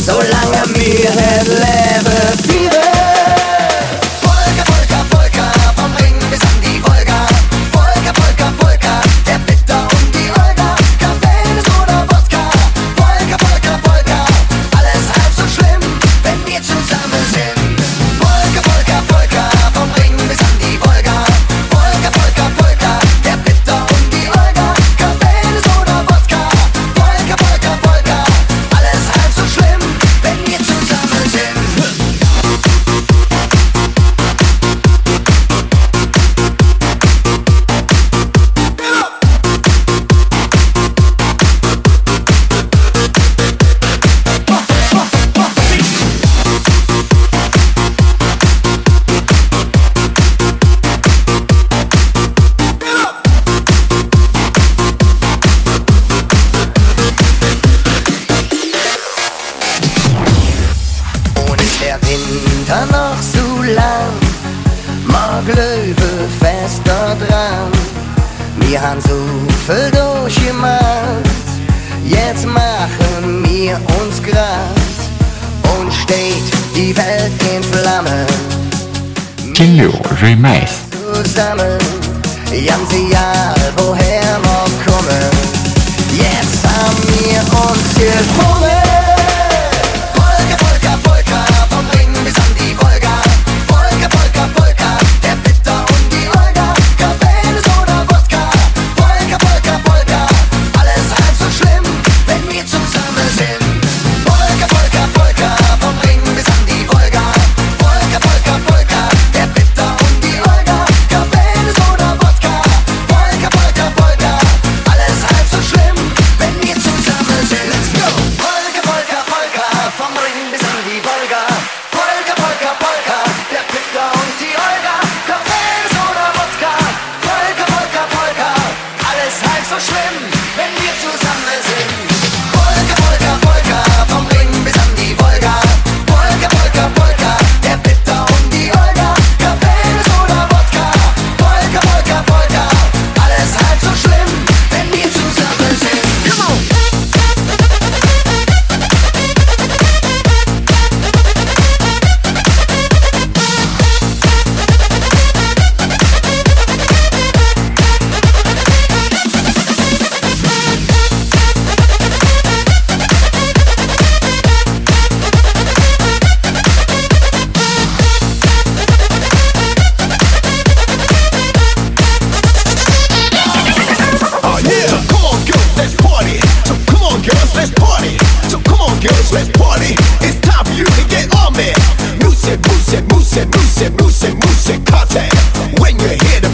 solange mir het Leben führe. Polka, Polka, Polka, vom Ring bis an die Wolga. Polka, Polka, Polka, der Bitter und die Olga. Cabernet oder Wodka. Polka, Polka, Polka, alles halb so schlimm, wenn wir zusammen sind. Polka, Polka, Polka, vom Ring bis an die Wolga. Polka, Polka, Polka, der Bitter und die Olga. Cabernet oder Wodka. Polka, Polka, Polka, alles halb so schlimm, wenn wir zusammen sind. Und ist der Winter noch so lang, mag Löwe fester dran. Wir haben so viel durchgemacht, jetzt machen wir uns grad und steht die Welt in Flammen. 金柳 Remix Zusammen, ganze Jahr, woher wir kommen. Jetzt haben wir uns gefunden. Polka, Polka, Polka, vom Ring bis an die Wolga. Polka, Polka, Polka, der Bitter und die Olga. Cabernet oder Wodka. Polka, Polka, Polka, alles halb so schlimm, wenn wir zusammen sind. Polka, Polka, Polka, vom Ring bis an die Wolga. Polka, Polka, Polka, der Bitter und die Olga. Cabernet oder Wodka. Polka, Polka, Polka, alles halb so schlimm, wenn wir zusammen sind. Let's go! Polka, Polka, Polka, vom Ring bis an die Wolga. Polka, Polka, Polka, der Bitter und die Olga. Cabernet oder Wodka. Polka, Polka, Polka, alles halb so schlimm, wenn wir zusammen sind. Polka, Polka, Polka, vom Ring bis an die Wolga. Polka, Polka, Polka, der Bitter und die Olga. Cabernet oder Wodka. Polka, Polka, Polka, alles halb so schlimm, wenn wir zusammen sind. Come on! So come on girls, let's party. So come on girls, let's party. So come on girls, let's party. It's time for you to get on me. Mousse it, mousse it, mousse it, mousse it, mousse it, mousse it, contact. When you hear the